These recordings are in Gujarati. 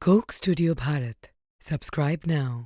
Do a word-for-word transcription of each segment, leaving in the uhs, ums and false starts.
Coke Studio Bharat. Subscribe now.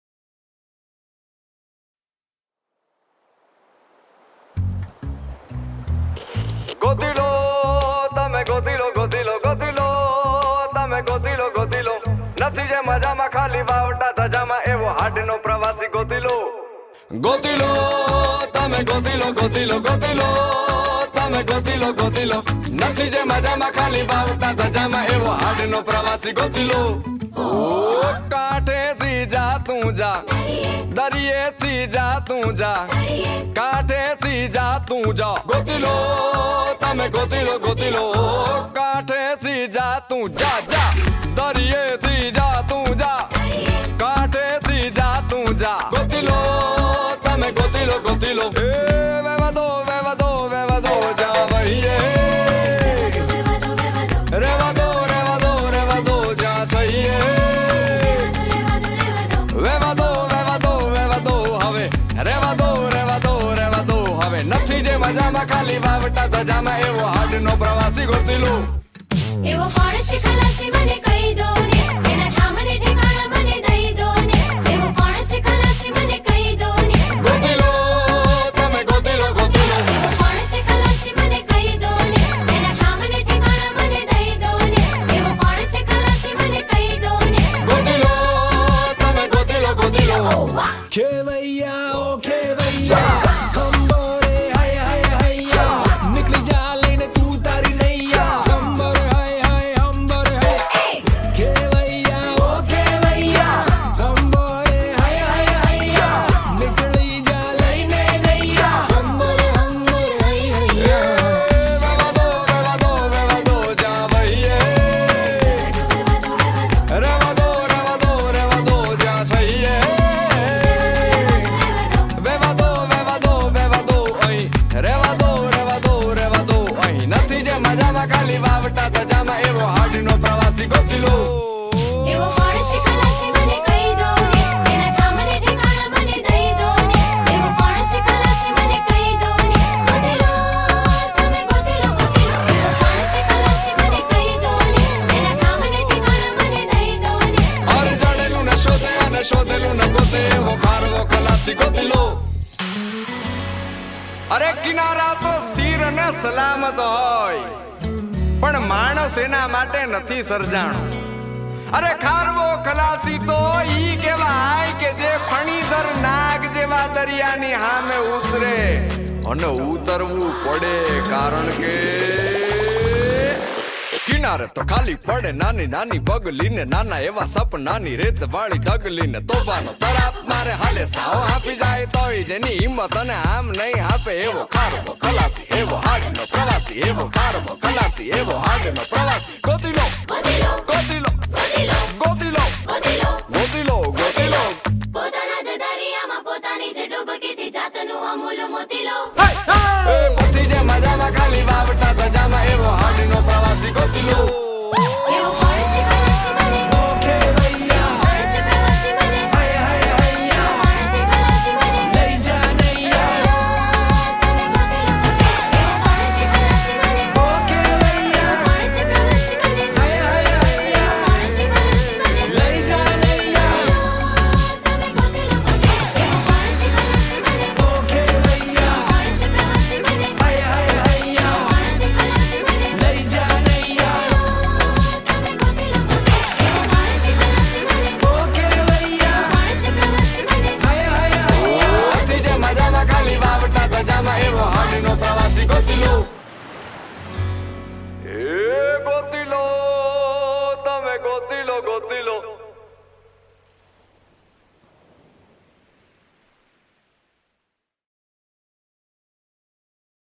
Gotilo તમે ગોતીલો ગોતીલો ગોતીલો તમે ગોતીલો ગોતીલો નથી જે મજામાં ખાલી વાવટા ધજામાં એવો હાડનો પ્રવાસી ગોતીલો ગોતીલો તમે ગોતીલો ગોતીલો ગોતીલો તમે ગોતીલો ગોતીલો નથી જે મજામાં ખાલી વાવટા ધજામાં એવો હાડનો પ્રવાસી ગોતીલો ઓ કાંઠેથી જા તું જા દરિયેથી જા તું જા કાંઠેથી જા તું જા ગોતીલો તમે ગોતીલો ગોતીલો કાંઠેથી જા તું જા જા દરિયેથી જા તું જા કાંઠેથી જા તું જા ગોતીલો તમે ગોતીલો ગોતીલો એ વેવા દો વેવા દો વેવા દો જા વહીએ રેવા દો રેવા દો રેવા દો જા સહીએ વેવા દો વેવા દો વેવા દો હવે રેવા દો રેવા દો રેવા દો હવે નથી જે મજામાં ખાલી વાવટા ધજામાં એવો હાડનો પ્રવાસી ગોતીલો એવો કોણ છે ખલાસી મને કહી દો ને એના સામને ઠેકાણા મને દઈ દો ને એવો કોણ છે ખલાસી મને કહી દો ને ગોતીલો તમે ગોતીલો ગોતીલો એવો કોણ છે ખલાસી મને કહી દો ને એના સામને ઠેકાણા મને દઈ દો ને એવો કોણ છે ખલાસી મને કહી દો ને ગોતીલો તમે ગોતીલો ગોતીલો ખેવૈયા ઓ ખેવૈયા ખંબોરે હાય હાય હૈયા નીકળી જા લઈને તું તારી નૈયા ખંબોરે હાય હાય અંબોરે હાય ખેવૈયા ઓ ખેવૈયા ખંબોરે હાય હાય હૈયા નીકળી જા લઈને નૈયા ખંબોરે અંબોરે હાય હૈયા વેવા દો વેવા દો વેવા દો જા વહીએ રેવા દો રેવા દો રેવા દો જા સહીએ વેવા દો વેવા દો વેવા દો અહીં રેવા દો રેવા દો રેવા દો અહીં નથી જે મજામાં ખાલી વાવટા ધજામાં એવો હાડનો પ્રવાસી ગોતીલો એવો કોણ છે ખલાસી મને કહી દો ને એના સામને ઠેકાણા મને દઈ દો ને એવો કોણ છે ખલાસી મને કહી દો ને ગોતીલો તમે ગોતીલો ગોતીલો એવો કોણ છે ખલાસી મને કહી દો ને એના સામને ઠેકાણા મને દઈ દો ને અરે જડેલું ને શોધે અને શોધેલું ને ગોતે એવો ખારવો ખલાસી ગોતીલો અરે કિનારા તો સ્થિર અને સલામત હોય પણ માણસ એના માટે નથી સર્જાણો અરે ખારવો ખલાસી તો ઈ કહેવાય કે જે ફણીધર નાગ જેવા દરિયાની સામે ઉતરે અને ઉતરવું પડે કારણ કે કિનારે તો ખાલી પડે નાની નાની બગલી ને નાના એવા સપનાની રેત વાળી ડગલી ને તોફાનો તરાપ મારે હાલે સાવ આપી જાય તોય જેની હિંમત અને આમ નહીં આપે એવો ખારવો ખલાસી એવો હાડનો પ્રવાસી એવો ખારવો ખલાસી એવો હાડનો પ્રવાસી ગોતીલો